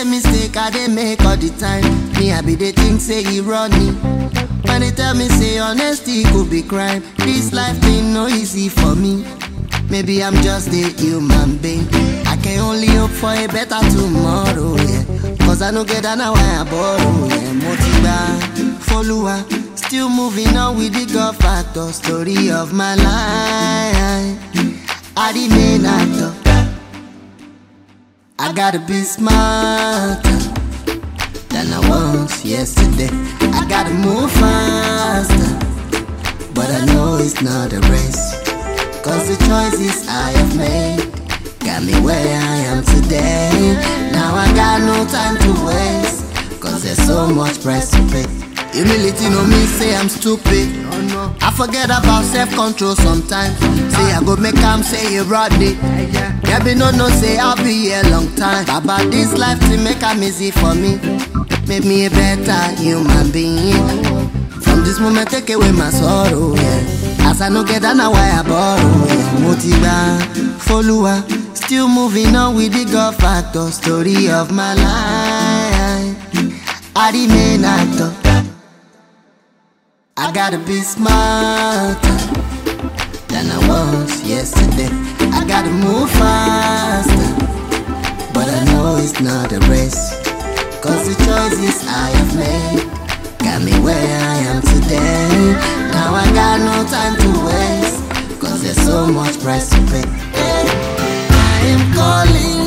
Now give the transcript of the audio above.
say mistake I dey make all the time. Me I be the think say he run me. When they tell me say honesty could be crime, this life ain't no easy for me. Maybe I'm just a human being. I can only hope for a better tomorrow, yeah. Cause I no get that now I borrow, yeah. Motiba, follower, still moving on with the God factor. Story of my life, I the main actor. I gotta be smarter than I was yesterday. I gotta move faster, but I know it's not a race. Cause the choices I have made got me where I am today. Now I got no time to waste, cause there's so much price to pay. Humility no me say I'm stupid. I forget about self-control sometimes. Say I go make am say you Rodney. Yeah, be no say I'll be here long time. About this life to make am easy for me. Make me a better human being. From this moment take away my sorrow, yeah. As I no get that now why I borrow, yeah. Motiba, follower, still moving on with the God factor. Story of my life, I the main actor. I gotta be smarter than I was yesterday. I gotta move faster, but I know it's not a race. Cause the choices I have made got me where I am today. Now I got no time to waste, cause there's so much price to pay. I am calling